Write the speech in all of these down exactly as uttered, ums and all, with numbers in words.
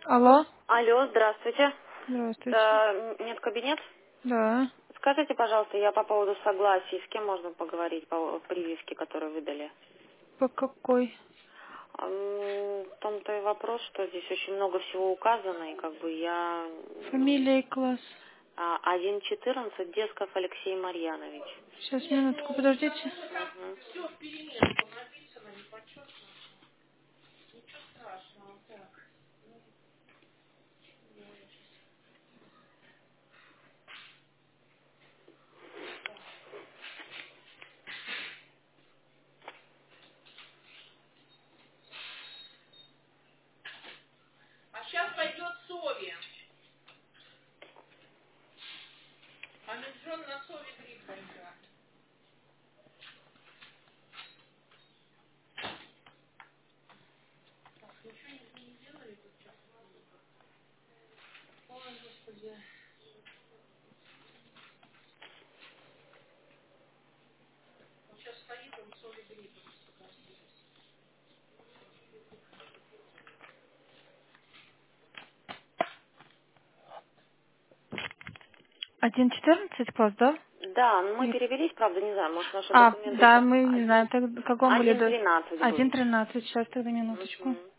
Алло. Алло, здравствуйте. Здравствуйте. Это медкабинет? Да. Скажите, пожалуйста, я по поводу согласий, с кем можно поговорить по прививке, которую выдали? По какой? Ам, В том-то и вопрос, что здесь очень много всего указано, и как бы я... м, Фамилия и класс. а, один четырнадцать, Десков Алексей Марьянович. Сейчас, минутку, подождите. Мгм. Один четырнадцать класс, да? Да, ну мы Или- перевелись, правда, не знаю, может, наши А, документы да, еще... мы не Один, знаем, так, в каком были один до... тринадцать был. Один тринадцать, сейчас тогда минуточку. Мгм.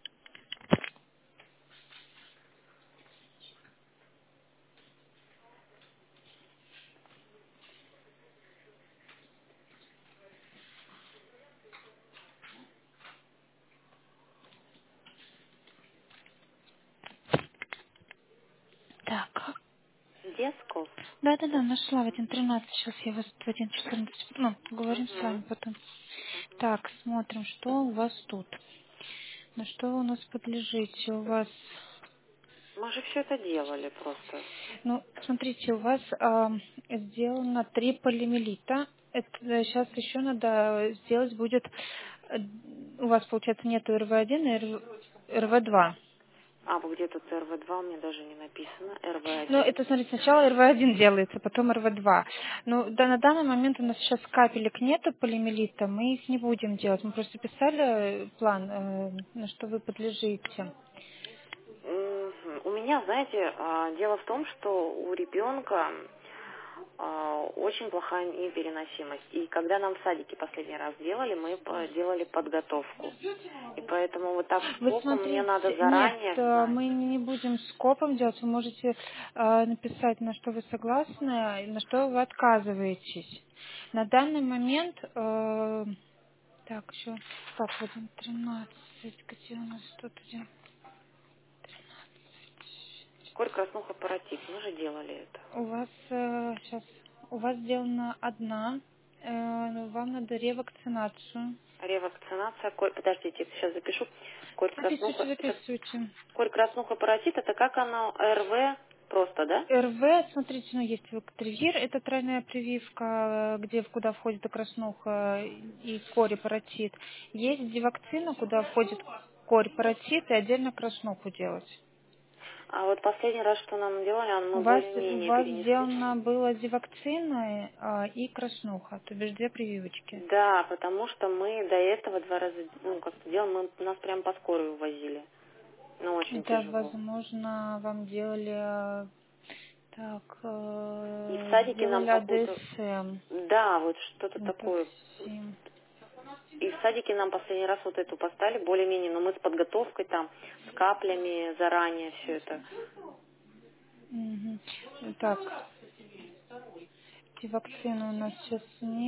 Так. Десков. Да-да-да, нашла в один тринадцать. Сейчас я вас в один четырнадцать. Ну, поговорим с вами Мгм. потом. Так, смотрим, что у вас тут. На что вы у нас подлежите? У вас... Мы же все это делали просто. Ну, смотрите, у вас ам, сделано три полимелита. Это сейчас еще надо сделать будет. э, У вас, получается, нету эр вэ один и эр вэ два. А, вот где тут эр вэ два, у меня даже не написано. эр вэ Ну, один. это, смотрите, сначала эр вэ один делается, потом эр вэ два. Ну, да, на данный момент у нас сейчас капелек нету полимелита, мы их не будем делать. Мы просто писали э, план, э, на что вы подлежите. Мгм. У меня, знаете, а, дело в том, что у ребенка а, очень плохая непереносимость. И когда нам в садике последний раз делали, мы по- делали подготовку. И поэтому вот так Вы скопом мне надо смотрите, нет, заранее э, знать. мы не будем скопом делать. Вы можете э, написать, на что вы согласны, и на что вы отказываетесь. На данный момент, э, так, еще, так, вот он тринадцать, где у нас тут один? Корь, краснуха, паротит. Мы же делали это. У вас сейчас, у вас сделана одна, э, но вам надо ревакцинацию. Ревакцинация, корь... Подождите, сейчас запишу. Корь, Записывайте, краснуха... Сейчас. записывайте. Корь, краснуха, паротит, это как оно? эр вэ просто, да? эр вэ, смотрите, ну есть Вектривир, это тройная прививка, э, где куда входит и краснуха, и кори паротит. Есть дивакцина, куда входит корь паротит и отдельно краснуху делать. А вот последний раз, что нам делали, а У мы вас, у более-менее вас перенесли. сделано было дивакцина а, и краснуха, то бишь две прививочки. Да, потому что мы до этого два раза, ну, как-то делали, мы нас прям по скорой увозили. Ну, очень Это, тяжело. возможно, вам делали, э, так, И в э, садике нам делали какую-то, а дэ эс эм. да, вот что-то Это такое. всем. И в садике нам последний раз вот эту поставили, более-менее, но мы с подготовкой там, с каплями заранее все это. Мгм. Так, эти вакцины у нас сейчас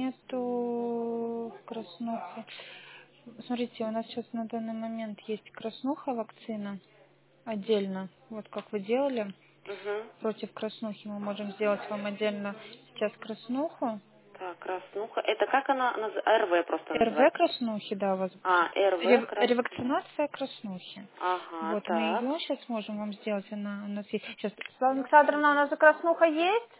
нету, краснухи. Смотрите, у нас сейчас на данный момент есть краснуха вакцина отдельно, вот как вы делали. Угу. Против краснухи мы можем сделать вам отдельно сейчас краснуху. Так, краснуха. Это как она, наз- эр вэ просто эр вэ называется? краснухи, да, у вас будет. А, эр вэ Рев- краснуха. ревакцинация краснухи. Ага, Вот мы так. ее сейчас можем вам сделать. Она у нас есть. Сейчас, Светлана Александровна, у нас и краснуха есть?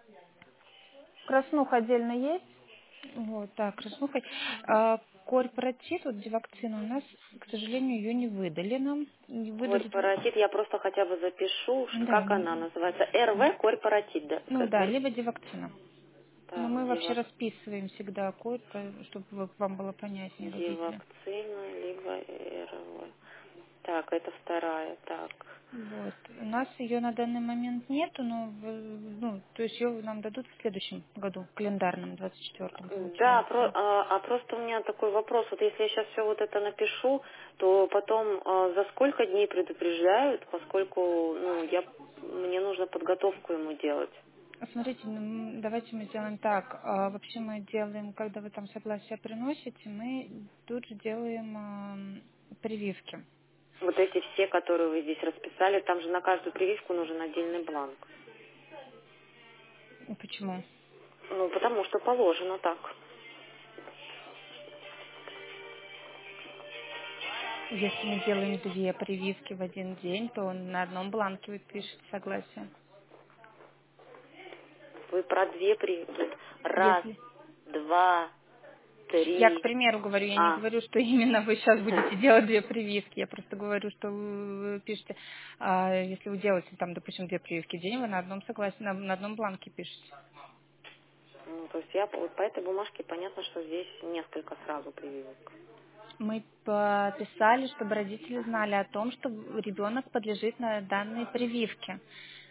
Краснуха отдельно есть? Вот, да, краснуха. А, корпоратив, вот дивакцина у нас, к сожалению, ее не выдали нам. Не выдали. Корпоратит, я просто хотя бы запишу, ш- Да, как м, она называется. эр вэ корпоратит, да? ну К- да, эр- либо дивакцина. Но Так, мы вообще дивак, расписываем всегда код, по- чтобы вы- вам было понятнее, вы видели. дивакцина, либо эр вэ. Так, это вторая, так. Вот. У нас ее на данный момент нету, но в- ну, то есть ее нам дадут в следующем году, календарном, двадцать четвёртом, Да, про- получается. а, а просто у меня такой вопрос. Вот если я сейчас все вот это напишу, то потом а, за сколько дней предупреждают, поскольку ну, я, мне нужно подготовку ему делать. Смотрите, ну, м, давайте мы сделаем так. А, Вообще мы делаем, когда вы там согласие приносите, мы тут же делаем ам, прививки. Вот эти все, которые вы здесь расписали, там же на каждую прививку нужен отдельный бланк. Почему? Ну, потому что положено так. Если мы делаем две прививки в один день, то на одном бланке вы пишете согласие. Вы про две прививки. Раз, Если два, я, к три. примеру, говорю, я не А, говорю, что именно вы сейчас будете делать две прививки. Я просто говорю, что вы пишете, а, если вы делаете там, допустим, две прививки в день, вы на одном согласии, на, на одном бланке пишете. ну, то есть я по- вот по этой бумажке понятно, что здесь несколько сразу прививок. Мы подписали, чтобы родители знали о том, что ребенок подлежит на данной прививке.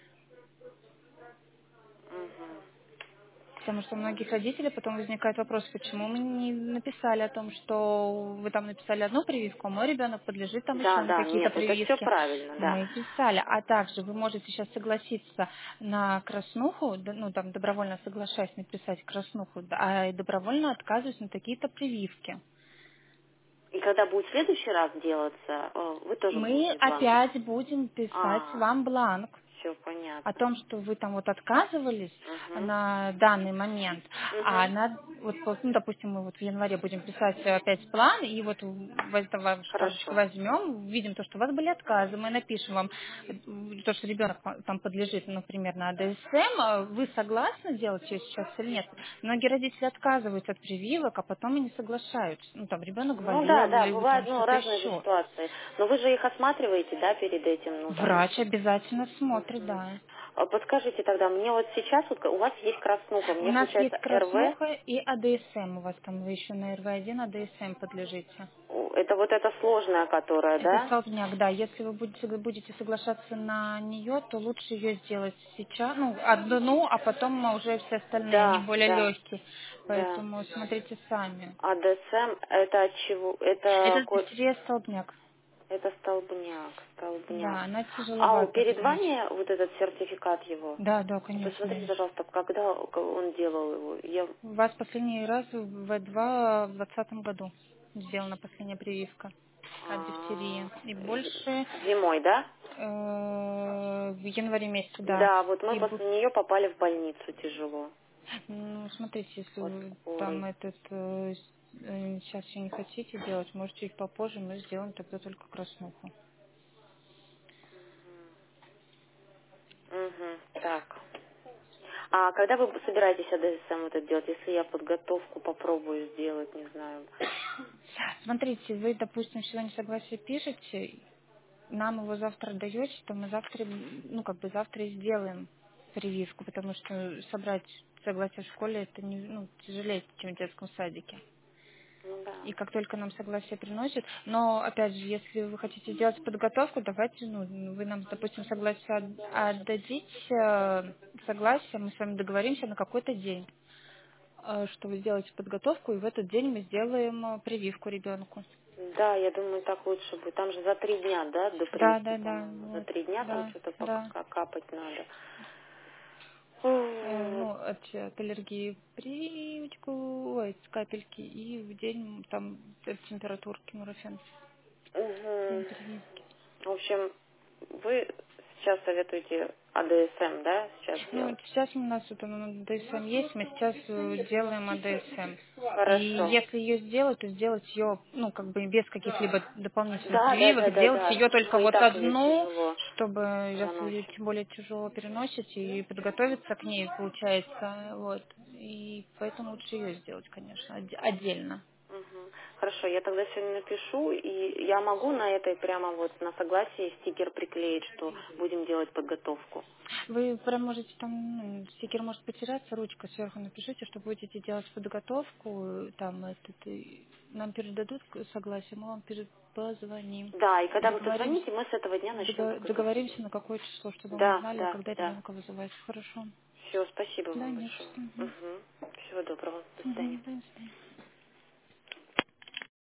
Угу. Потому что у многих родителей потом возникает вопрос, почему мы не написали о том, что вы там написали одну прививку, а мой ребенок подлежит там еще Да, на да, какие-то нет, это все прививки. правильно, да. Мы писали. А также вы можете сейчас согласиться на краснуху, д- ну там добровольно соглашаясь написать краснуху, да, а добровольно отказываясь на такие-то прививки. И когда будет в следующий раз делаться, э, вы тоже Мы будете бланк. опять будем писать А, вам бланк все о понятно. том, что вы там вот отказывались Угу. на данный момент, а Угу. на, вот, вот, ну, допустим, мы вот в январе будем писать опять план, и вот в эту вашу карточку Хорошо. возьмем, видим то, что у вас были отказы, мы напишем вам э, то, что ребенок там подлежит, например, на АДСМ, а вы согласны делать ее сейчас или нет? Многие родители отказываются от прививок, а потом и не соглашаются. Ну, там ребенок Ну да, болел да, или там бывают ну, что-то разные же еще. ситуации. Но вы же их осматриваете, да, перед этим, ну там. Врач обязательно смотрит, Мгм. да. А подскажите тогда, мне вот сейчас вот у вас есть краснуха, У мне нас есть получается РВ, краснуха и АДСМ. У вас там вы еще на эр вэ один АДСМ подлежите. это вот эта сложная, которая, Это да? столбняк, да. Если вы будете, вы будете соглашаться на нее, то лучше ее сделать сейчас, ну, одну, а потом уже все остальные, они Да, более да, легкие. да. Поэтому смотрите сами. А ДСМ это от чего? Это Это ко- быстрее столбняк. это столбняк, столбняк. Да, она А у- тяжеловата перед переносить. вами вот этот сертификат его? Да, да, конечно. Посмотрите, пожалуйста, когда он делал его. Я У вас последний раз в вэ два в двадцатом году сделана последняя прививка от а, дифтерии. И больше з- зимой, да? э, в январе месяце, да. Да, вот мы И бу- после нее попали в больницу тяжело. ну, смотрите, если От вы там скорой. этот э, с- э, сейчас еще не хотите делать, может чуть попозже мы сделаем тогда только краснуху. Угу, так. А когда вы собираетесь АДСМ вот это делать, если я подготовку попробую сделать, не знаю. Смотрите, вы, допустим, сегодня согласие пишете, нам его завтра даете, то мы завтра, ну, как бы завтра и сделаем прививку, потому что собрать согласие в школе это не, ну, тяжелее, чем в детском садике. Ну да. И как только нам согласие приносят, но, опять же, если вы хотите сделать подготовку, давайте, ну, вы нам, допустим, согласие от- отдадите, э, согласие, мы с вами договоримся на какой-то день, э, что вы сделаете подготовку, и в этот день мы сделаем э, прививку ребенку. Да, я думаю, так лучше будет. Там же за три дня, да, до Да, прививки, да, да, по-моему. За вот, три дня там да, что-то да. пока капать надо. Э, Вот. ну, от, от аллергии прививочку, ой, с капельки, и в день там от температурки нурофен. День Мгм. прививки. В общем, вы сейчас советуете АДСМ, да, сейчас Ну, вот делать? сейчас у нас вот оно на ДСМ есть, мы сейчас э, делаем АДСМ. И Хорошо. если ее сделать, то сделать ее, ну, как бы без каких-либо дополнительных Да, да, прививок, да, да, сделать да. ее только Ну и вот так ей одну, тяжело чтобы, если вы ее заносит. тем более тяжело переносите, и подготовиться к ней, получается, вот. И поэтому лучше ее сделать, конечно, отде- отдельно. Мгм. Хорошо, я тогда сегодня напишу, и я могу на этой прямо вот на согласии стикер приклеить, что будем делать подготовку. Вы прям можете там, ну, стикер может потеряться, ручка сверху напишите, что будете делать подготовку, там этот, и нам передадут согласие, мы вам перед- позвоним. Да, и когда вы Договоримся, позвоните, мы с этого дня начнем дого- подготовку. договоримся на какое число, чтобы мы Да, знали, да, когда да. ребенка вызывать. Хорошо. Все, спасибо Да, вам нет. большое. Угу. Угу. Всего доброго. До Угу. свидания.